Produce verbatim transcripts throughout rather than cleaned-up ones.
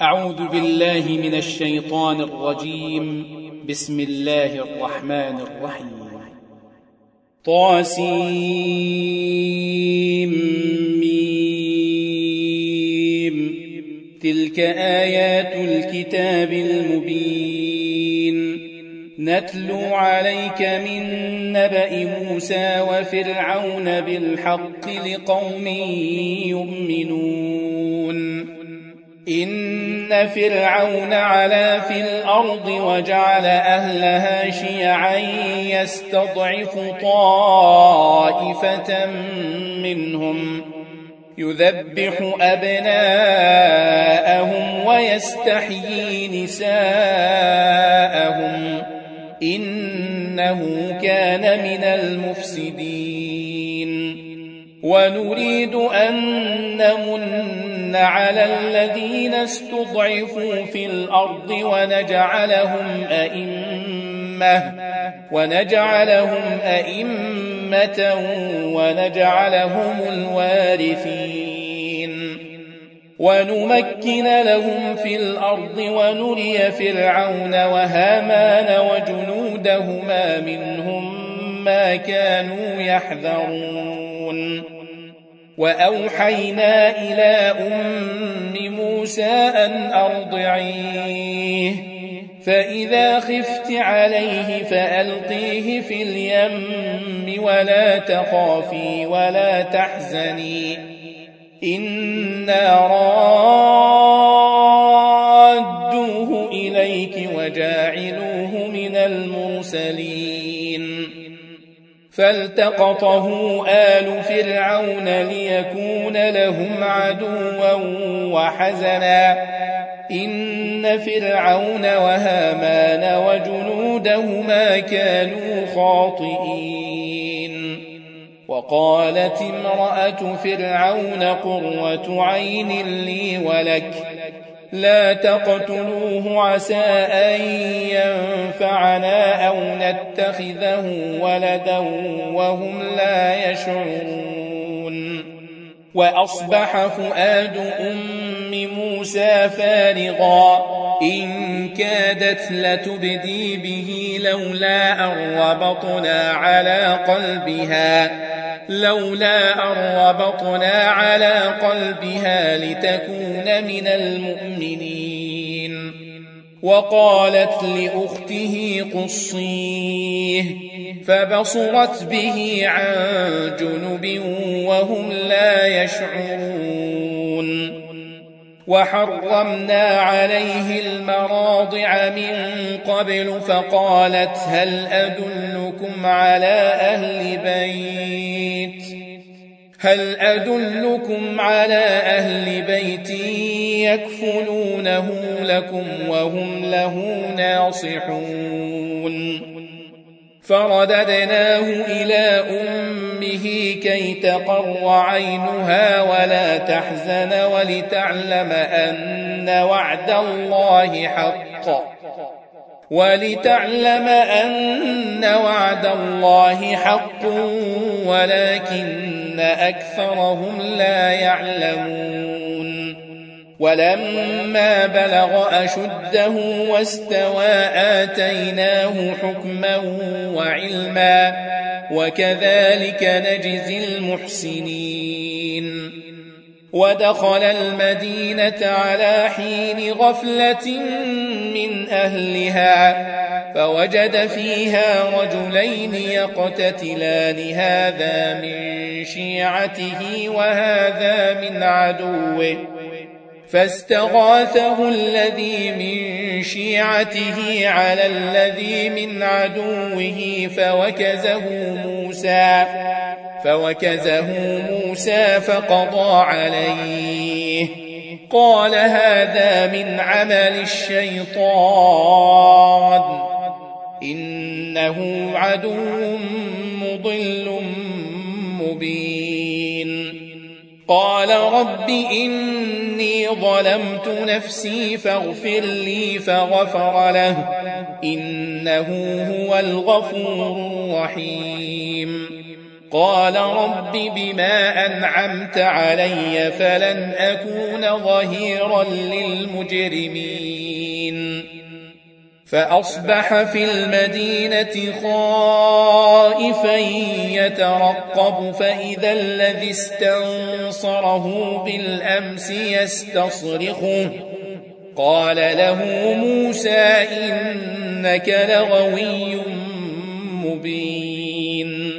أعوذ بالله من الشيطان الرجيم. بسم الله الرحمن الرحيم. طاسيم ميم. تلك آيات الكتاب المبين. نتلو عليك من نبأ موسى وفرعون بالحق لقوم يؤمنون. إن فرعون علا في الأرض وجعل أهلها شيعا يستضعف طائفة منهم يذبح أبناءهم ويستحيي نساءهم إنه كان من المفسدين. ونريد أن نمن على الذين استضعفوا في الأرض ونجعلهم أئمة ونجعلهم أئمة ونجعلهم الوارثين. ونمكن لهم في الأرض ونري فرعون وهامان وجنودهما منهم ما كانوا يحذرون. وأوحينا إلى أم موسى أن أرضعيه فإذا خفت عليه فألقيه في اليم ولا تخافي ولا تحزني إنا رادوه إليك وجاعلوه من المرسلين. فالتقطه آل فرعون ليكون لهم عدوا وحزنا إن فرعون وهامان وجنودهما كانوا خاطئين. وقالت امرأة فرعون قرة عين لي ولك لا تقتلوه عسى أن ينفعنا أو نتخذه ولدا وهم لا يشعرون. وأصبح فؤاد أم موسى فارغا إن كادت لتبدي به لولا أن ربطنا على قلبها لولا أن ربطنا على قلبها لتكون من المؤمنين. وقالت لأخته قصيه فبصرت به عن جنب وهم لا يشعرون. وحرمنا عليه المراضع من قبل فقالت هل أدلكم على أهل بيت هل أدلكم على أهل بيت يكفلونه لكم وهم له ناصحون. فرددناه إلى أمه كي تقر عينها ولا تحزن ولتعلم أن وعد الله حق ولتعلم أن وعد الله حق ولكن أكثرهم لا يعلمون. ولما بلغ أشده واستوى آتيناه حكما وعلما وكذلك نجزي المحسنين. ودخل المدينة على حين غفلة من أهلها فوجد فيها رجلين يقتتلان هذا من شيعته وهذا من عدوه فاستغاثه الذي من شيعته على الذي من عدوه فوكزه موسى فوكزه موسى فقضى عليه. قال هذا من عمل الشيطان إنه عدو مضل مبين. قال رب إني ظلمت نفسي فاغفر لي فغفر له إنه هو الغفور الرحيم. قال رب بما أنعمت علي فلن أكون ظهيرا للمجرمين فأصبح في المدينة خائفا يترقب فإذا الذي استنصره بالأمس يستصرخه قال له موسى إنك لغوي مبين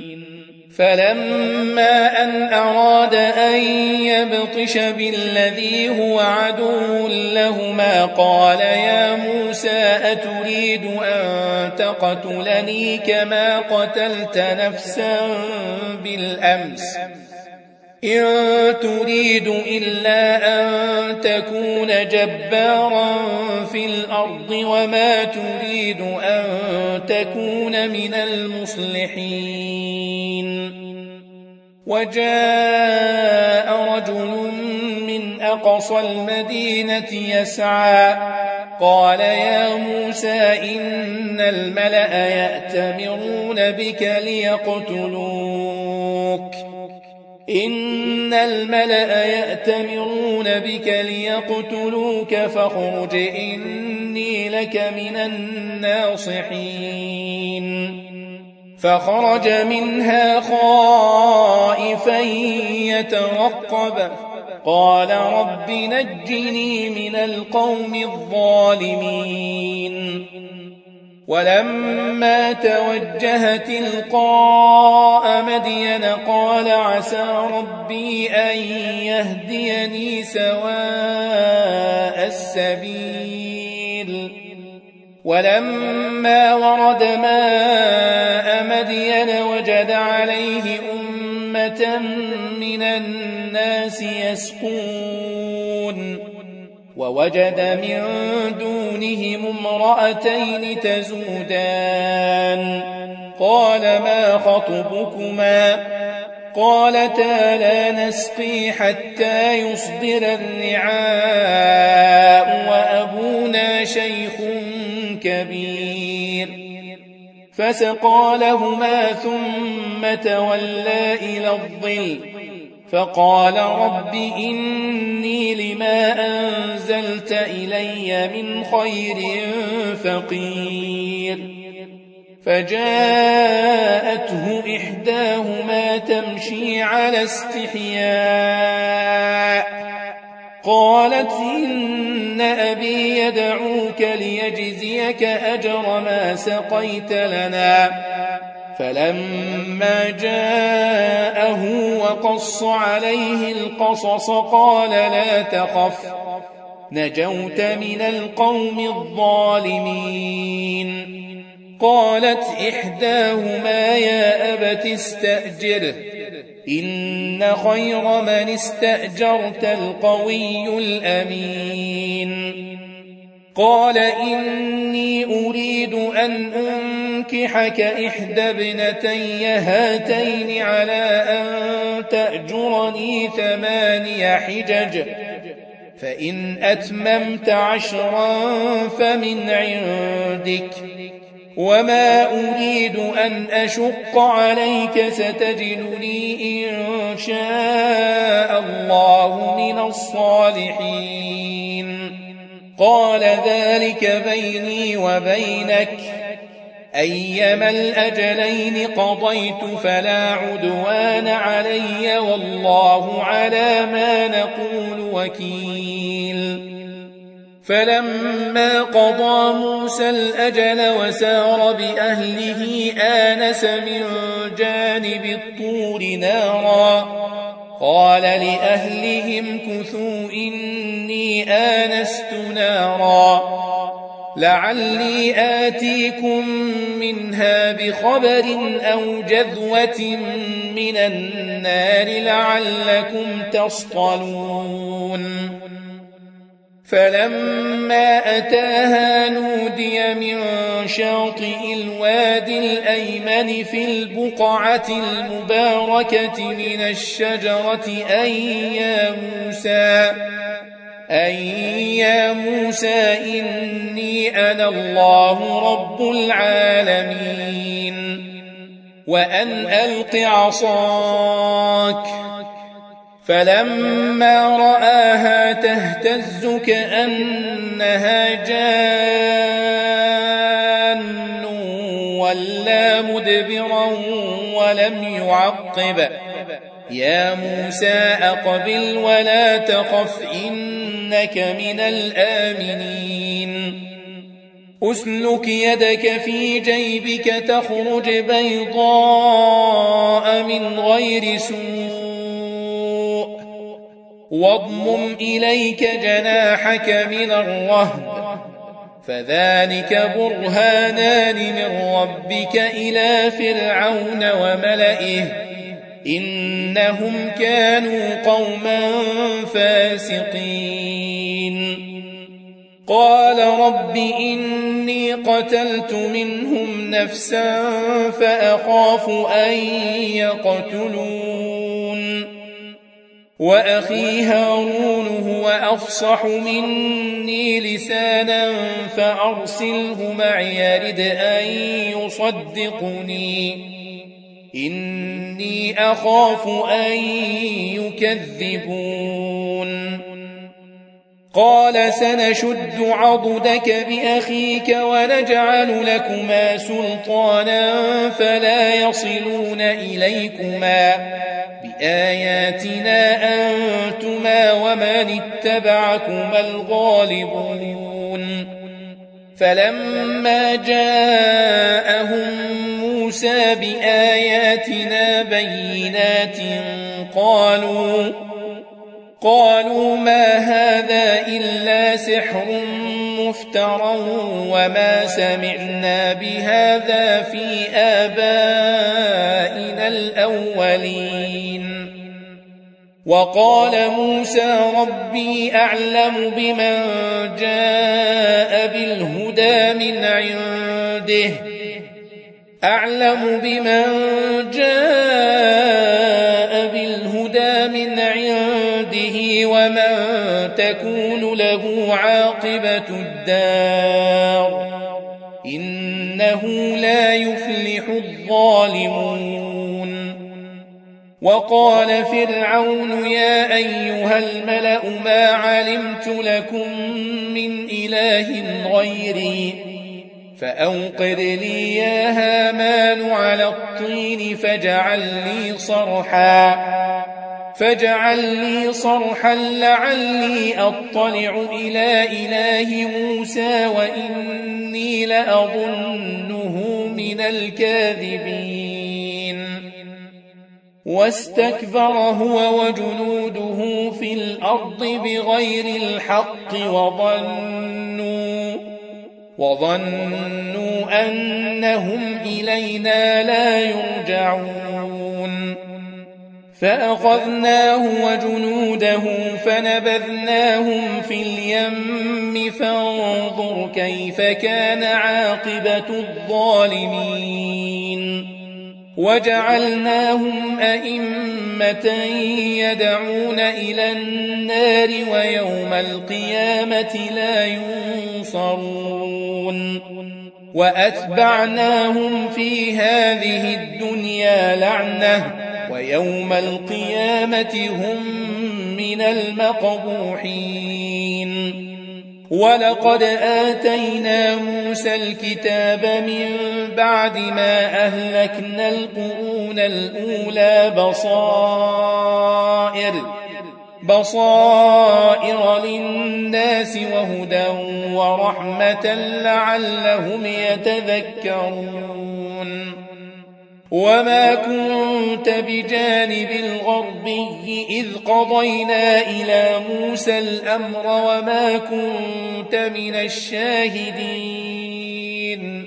فلما أن أراد أن يبطش بالذي هو عدو لهما قال يا موسى أتريد أن تقتلني كما قتلت نفسا بالأمس إن تريد إلا أن تكون جبارا في الأرض وما تريد أن تكون من المصلحين وجاء رجل من أقصى المدينة يسعى قال يا موسى إن الملأ يأتمرون بك ليقتلوك إن الملأ يأتمرون بك ليقتلوك فاخرج إني لك من الناصحين فخرج منها خائفا يترقب قال رب نجني من القوم الظالمين ولما توجه تلقاء مدين قال عسى ربي أن يهديني سواء السبيل ولما ورد ماء مدين وجد عليه أمة من الناس يسقون ووجد من دونهم امرأتين تزودان قال ما خطبكما قالتا لا نسقي حتى يصدر الرعاء وأبونا شيخ كبير فسقى لهما ثم تولى إلى الظل فقال رب إني لما أنزلت إلي من خير فقير فجاءته إحداهما تمشي على استحياء قالت إن أبي يدعوك ليجزيك أجر ما سقيت لنا فلما جاءه وقص عليه القصص قال لا تخف نجوت من القوم الظالمين قالت إحداهما يا أبت استأجره إن خير من استأجرت القوي الأمين قال إني أريد أن أنكحك إحدى ابنتي هاتين على أن تأجرني ثماني حجج فإن أتممت عشرا فمن عندك وما أريد أن أشق عليك ستجدني إن شاء الله من الصالحين قال ذلك بيني وبينك أيما الأجلين قضيت فلا عدوان علي والله على ما نقول وكيل فلما قضى موسى الأجل وسار بأهله آنس من جانب الطور نارا قال لأهلهم كثوا إني آنست نارا لعلي آتيكم منها بخبر أو جذوة من النار لعلكم تصطلون فلما أتاها نودي من شاطئ الوادي الأيمن في البقعة المباركة من الشجرة أن يا موسى أن يا موسى إني أنا الله رب العالمين وأن ألق عصاك. فلما رآها تهتز كأنها جان ولا مدبرا ولم يعقب. يا موسى أقبل ولا تخف إنك من الآمنين. أسلك يدك في جيبك تخرج بيضاء من غير سوء واضمم إليك جناحك من الرهب فذلك برهانان من ربك إلى فرعون وملئه إنهم كانوا قوما فاسقين. قال رب إني قتلت منهم نفسا فأخاف أن يقتلون وأخي هارون هو أفصح مني لسانا فأرسله معي يرد أن يصدقني إني أخاف أن يكذبون. قال سنشد عضدك بأخيك ونجعل لكما سلطانا فلا يصلون إليكما بآياتنا أنتما ومن اتبعكما الغالبون. فلما جاءهم موسى بآياتنا بينات قالوا قالوا ما هذا إلا سحر مفترى وما سمعنا بهذا في آبائنا الأولين. وقال موسى ربي أعلم بمن جاء بالهدى من عنده أعلم بمن جاء بالهدى من عنده ومن تكون له عاقبة الدار إنه لا يفلح الظالمون. وقال فرعون يا أيها الملأ ما علمت لكم من إله غيري فأوقد لي يا هامان على الطين فاجعل لي صرحا فاجعل لي صرحا لعلي أطلع إلى إله موسى وإني لأظنه من الكاذبين. واستكبر هو وجنوده في الأرض بغير الحق وظنوا وظنوا أنهم إلينا لا يرجعون. فأخذناه وجنوده فنبذناهم في اليم فانظر كيف كان عاقبة الظالمين. وجعلناهم أئمة يدعون إلى النار ويوم القيامة لا ينصرون. وأتبعناهم في هذه الدنيا لعنة ويوم القيامة هم من المقبوحين. ولقد آتينا موسى الكتاب من بعد ما أهلكنا القرون الأولى بصائر بصائر للناس وهدى ورحمة لعلهم يتذكرون. وما كنت بجانب الغربي إذ قضينا إلى موسى الأمر وما كنت من الشاهدين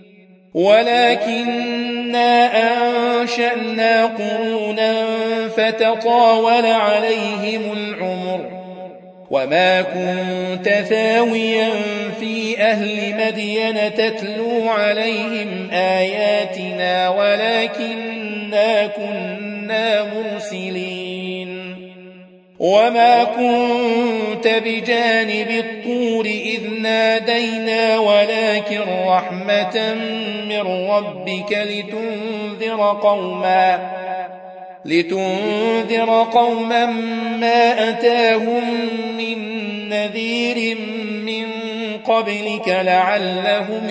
ولكننا أنشأنا قرونا فتطاول عليهم العمر وما كنت ثاويا في أهل مدين تتلو عليهم آياتنا ولكننا كنا مرسلين. وما كنت بجانب الطور إذ نادينا ولكننا ولكن رحمة من ربك لتنذر قوما لتنذر قوما ما أتاهم من نذير من قبلك لعلهم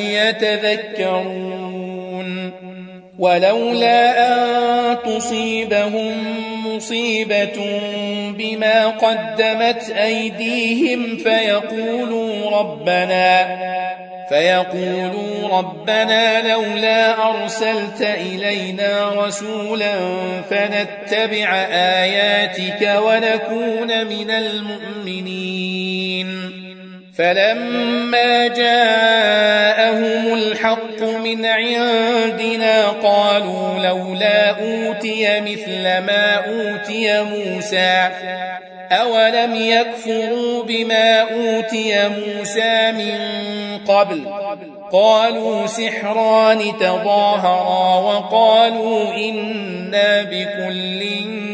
يتذكرون ولولا أن تصيبهم مصيبة بما قدمت أيديهم فيقولوا ربنا فيقولوا ربنا لولا أرسلت إلينا رسولا فنتبع آياتك ونكون من المؤمنين فلما جاءهم الحق من عندنا قالوا لولا أوتي مثل ما أوتي موسى أولم يكفروا بما أوتي موسى من قبل قالوا سحران تظاهرا وقالوا إنا بكل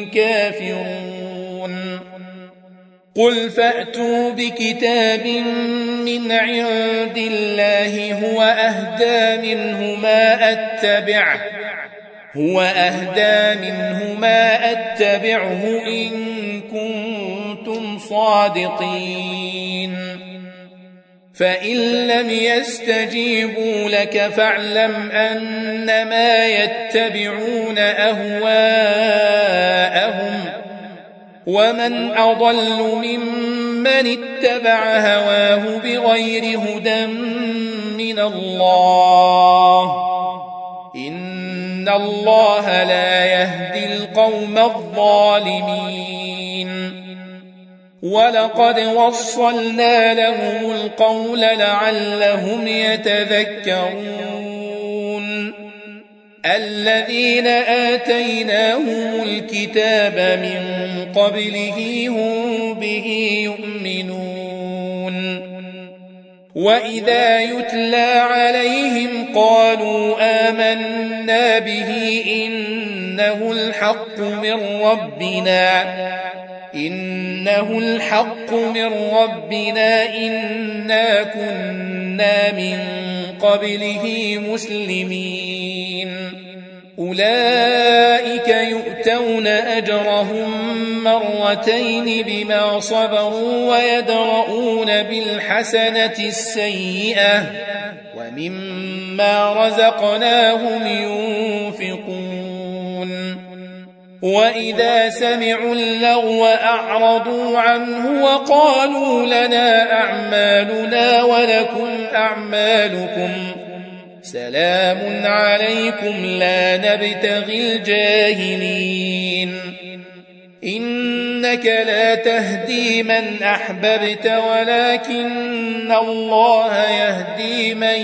كافرون قل فأتوا بكتاب من عند الله هو أهدى منه ما أتبعه هو أهدى منه ما أتبعه إن كنتم صادقين فإن لم يستجيبوا لك فاعلم أنما يتبعون أهواءهم ومن أضل ممن اتبع هواه بغير هدى من الله إن الله لا يهدي القوم الظالمين ولقد وصلنا لهم القول لعلهم يتذكرون الذين آتيناهم الكتاب من قبله هم به يؤمنون وإذا يتلى عليهم قالوا آمنا به إنه الحق من ربنا إنه الحق من ربنا إنا كنا من قبله مسلمين أولئك يؤتون أجرهم مرتين بما صبروا ويدرؤون بالحسنة السيئة ومما رزقناهم ينفقون وإذا سمعوا اللغو أعرضوا عنه وقالوا لنا أعمالنا ولكم أعمالكم سلام عليكم لا نبتغي الجاهلين إنك لا تهدي من أحببت ولكن الله يهدي من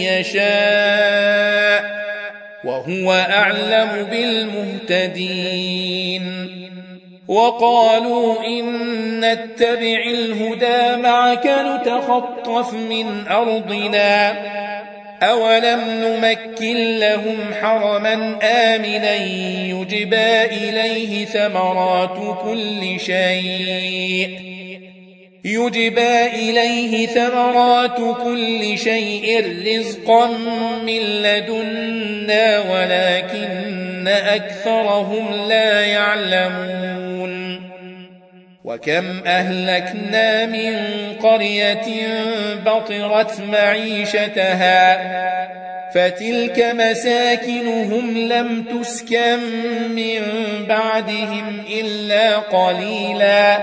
يشاء وهو أعلم بالمهتدين وقالوا إن نتبع الهدى معك نتخطف من أرضنا أولم نمكن لهم حرما آمنا يجبى إليه ثمرات كل شيء يجبى إليه ثمرات كل شيء رزقا من لدنا ولكن أكثرهم لا يعلمون وكم أهلكنا من قرية بطرت معيشتها فتلك مساكنهم لم تسكن من بعدهم إلا قليلا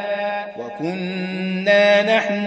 وكنا نحن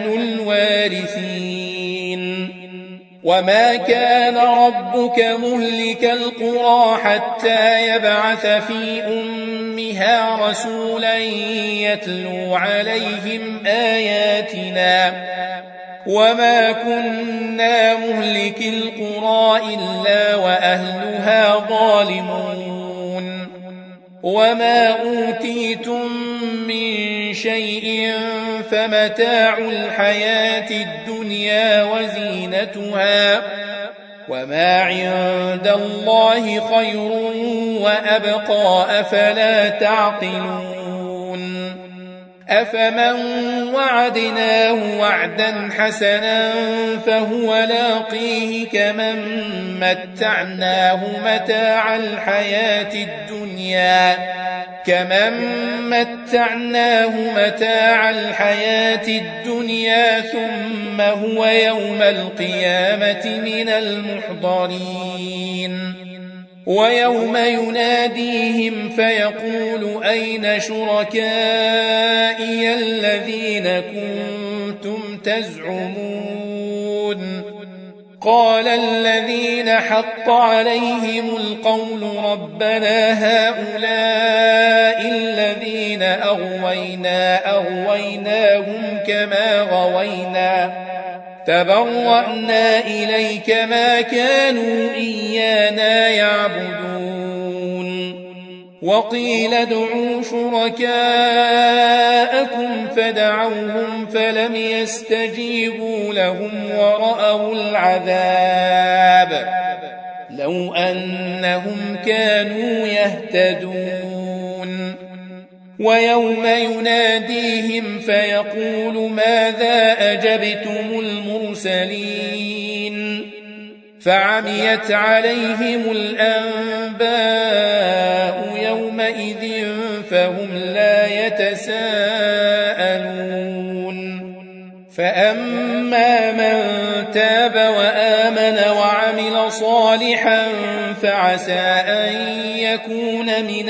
الوارثين وما كان ربك مهلك القرى حتى يبعث في أمها رسولا يتلو عليهم آياتنا وما كنا مهلك القرى إلا وأهلها ظالمون وما أوتيتم من شيء فمتاع الحياة الدنيا وزينتها وما عند الله خير وأبقى أفلا تعقلون أفمن وعدناه وعدا حسنا فهو لاقيه كمن متعناه متاع الحياة الدنيا كمن متعناه متاع الحياة الدنيا ثم هو يوم القيامة من المحضرين ويوم يناديهم فيقول أين شركائي الذين كنتم تزعمون قال الذين حق عليهم القول ربنا هؤلاء الذين أغوينا أغويناهم كما غوينا تبرأنا إليك ما كانوا إيانا يعبدون وقيل ادعوا شركاءكم فدعوهم فلم يستجيبوا لهم ورأوا العذاب لو أنهم كانوا يهتدون ويوم يناديهم فيقول ماذا أجبتم المرسلين فعميت عليهم الأنباء يومئذ فهم لا يتساءلون فأما من تاب وآمن وعمل صالحا فعسى أن يكون من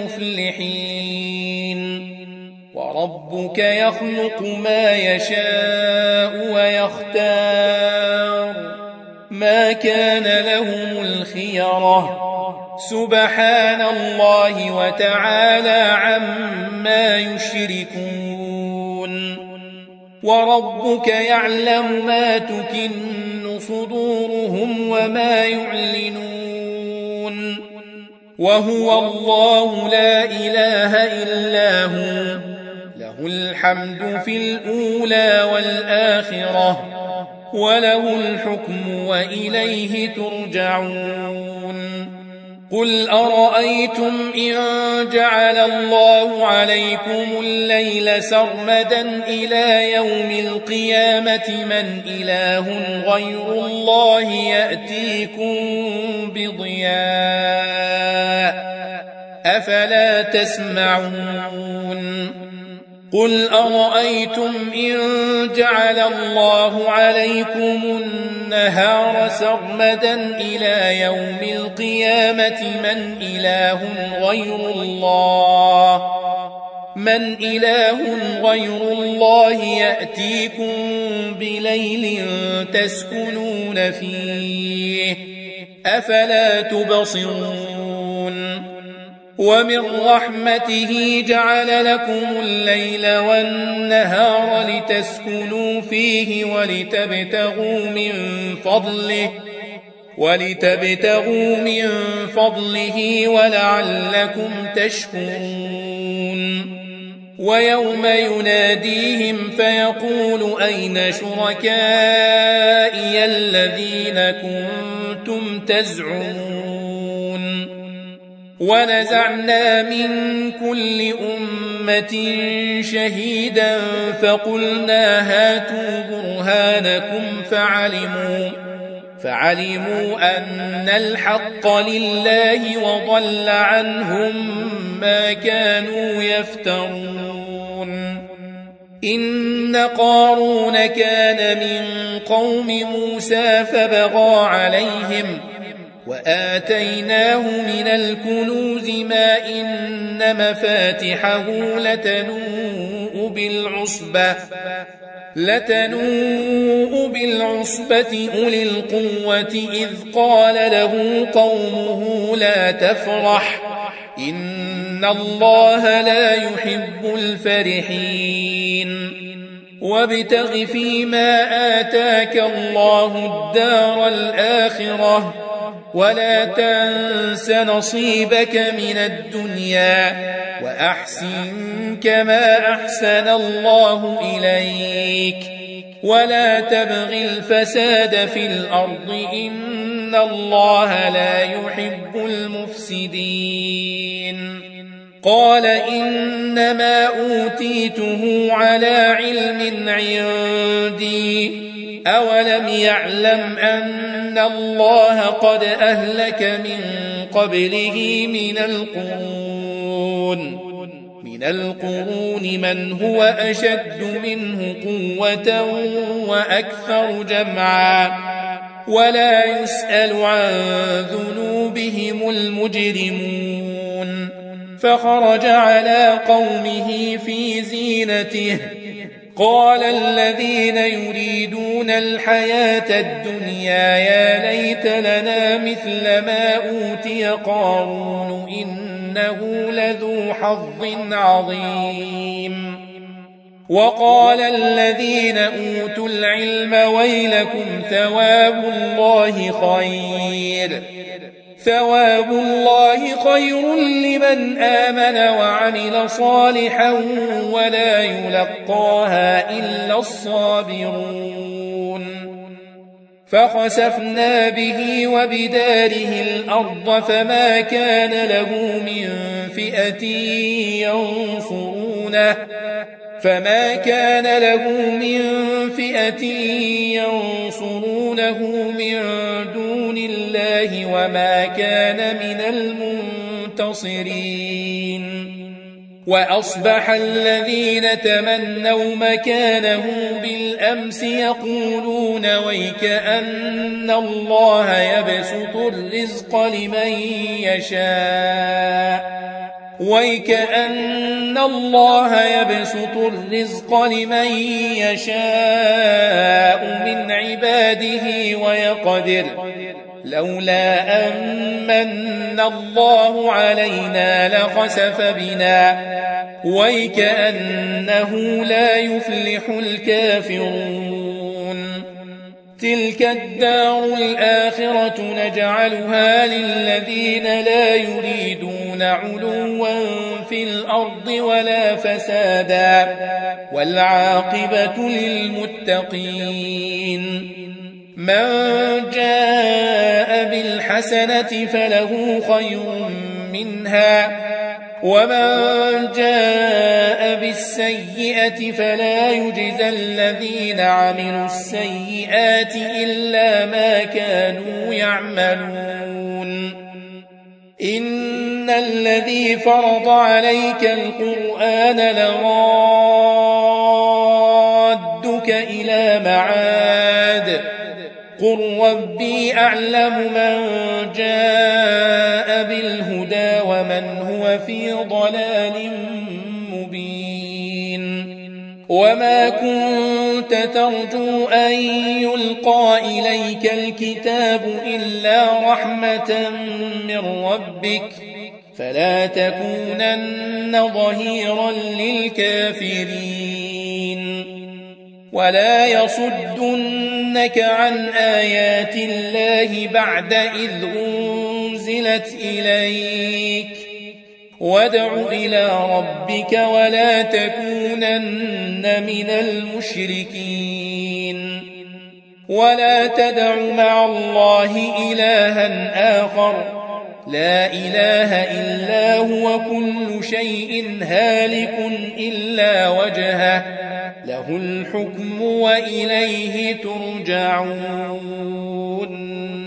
المفلحين وربك يخلق ما يشاء ويختار ما كان لهم الخيرة سبحان الله وتعالى عما يشركون وربك يعلم ما تكن صدورهم وما يعلنون وهو الله لا إله إلا هو له الحمد في الأولى والآخرة وله الحكم وإليه ترجعون قل أرأيتم إن جعل الله عليكم الليل سرمدا إلى يوم القيامة من إله غير الله يأتيكم بضياء أفلا تسمعون قل أرأيتم إن جعل الله عليكم النهار سرمدا إلى يوم القيامة من إله غير الله من إله غير الله يأتيكم بليل تسكنون فيه أفلا تبصرون ومن رحمته جعل لكم الليل والنهار لتسكنوا فيه ولتبتغوا من فضله ولتبتغوا من فضله ولعلكم تشكرون ويوم يناديهم فيقول أين شركائي الذين كنتم تزعمون ونزعنا من كل أمة شهيدا فقلنا هاتوا برهانكم فعلموا فعلموا أن الحق لله وضل عنهم ما كانوا يفترون إن قارون كان من قوم موسى فبغى عليهم وآتيناه من الكنوز ما إن مفاتحه لتنوء بالعصبة لتنوء بالعصبة أولي القوة إذ قال له قومه لا تفرح إن الله لا يحب الفرحين وابتغ فيما آتاك الله الدار الآخرة ولا تنس نصيبك من الدنيا وأحسن كما أحسن الله إليك ولا تبغ الفساد في الأرض إن الله لا يحب المفسدين قال إنما أوتيته على علم عندي أولم يعلم أن الله قد أهلك من قبله من القرون من القرون من هو أشد منه قوة وأكثر جمعا ولا يسأل عن ذنوبهم المجرمون فخرج على قومه في زينته قال الذين يريدون الحياة الدنيا يا ليت لنا مثل ما أوتي قارون إنه لذو حظ عظيم وقال الذين أوتوا العلم ويلكم ثواب الله خير ثواب الله خير لمن آمن وعمل صالحا ولا يلقاها إلا الصابرون فخسفنا به وبداره الأرض فما كان له من فئة ينصرونه فما كان له من فئة ينصرونه من دون الله وما كان من المنتصرين وأصبح الذين تمنوا مكانه بالأمس يقولون ويكأن الله يبسط الرزق لمن يشاء ويكأن الله يبسط الرزق لمن يشاء من عباده ويقدر لولا أمن الله علينا لخسف بنا ويكأنه لا يفلح الكافرون تلك الدار الآخرة نجعلها للذين لا يريدون علوا في الأرض ولا فسادا والعاقبة للمتقين من جاء بالحسنة فله خير منها ومن جاء بالسيئة فلا يجزى الذين عملوا السيئات إلا ما كانوا يعملون إن الذي فرض عليك القرآن لرادك إلى معاد قل ربي أعلم من جاء بالهدى ومن هو في ضلال مبين وما كنت ترجو أن يلقى إليك الكتاب إلا رحمة من ربك فلا تكونن ظهيرا للكافرين ولا يصدنك عن آيات الله بعد إذ أنزلت إليك وادع إلى ربك ولا تكونن من المشركين ولا تدع مع الله إلها آخر لا إله إلا هو كل شيء هالك إلا وجهه له الحكم وإليه ترجعون